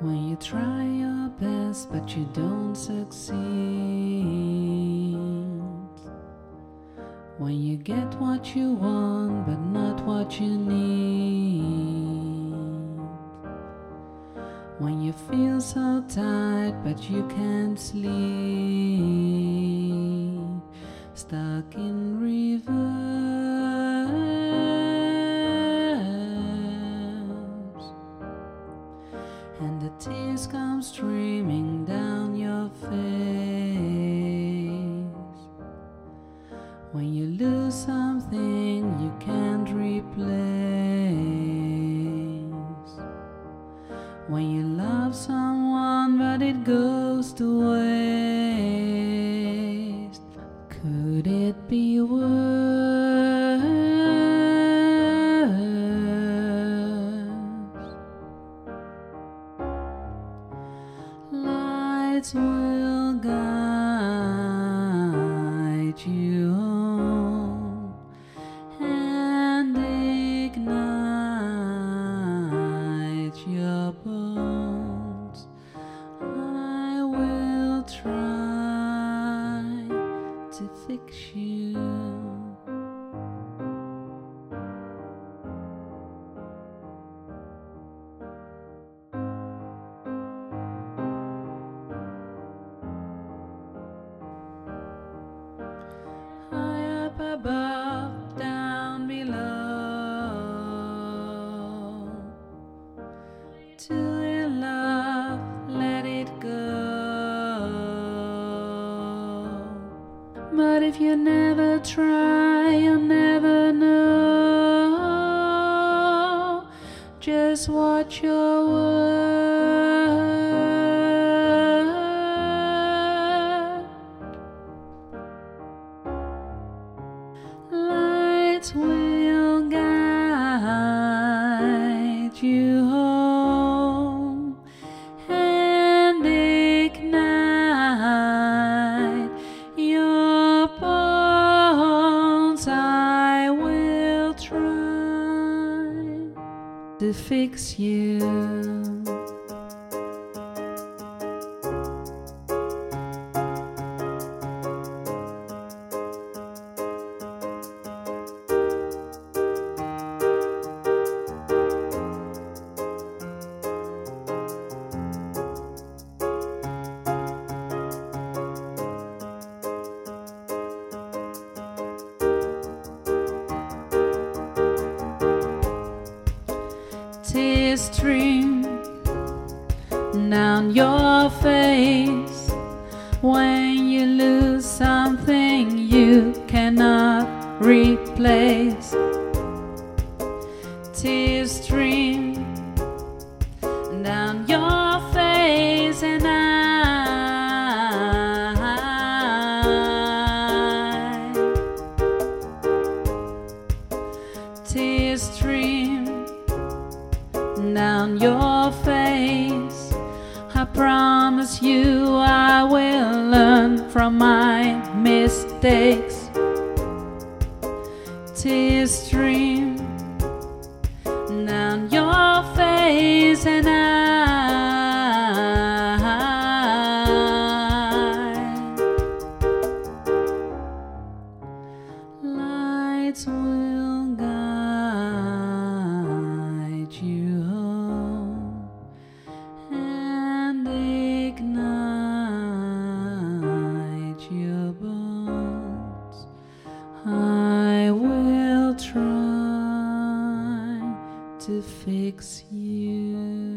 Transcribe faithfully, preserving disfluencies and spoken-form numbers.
When you try your best but you don't succeed, when you get what you want but not what you need, when you feel so tired but you can't sleep, stuck in reverse, and the tears come streaming down your face. When you lose something you can't replace, when you love someone but it goes to waste, could it be worse? Lights will guide you home and ignite your bones. I will try to fix you. Above, down below, to in love, let it go. But if you never try, you'll never know just what you're worth. Lights will guide you home and ignite your bones. I will try to fix you. Tears stream down your face when you lose something you cannot replace. Tears stream down your face, and I tears stream down your face. I promise you I will learn from my mistakes. Tears stream down your face, and I lights will guide you home and ignite your bones. I will try to fix you.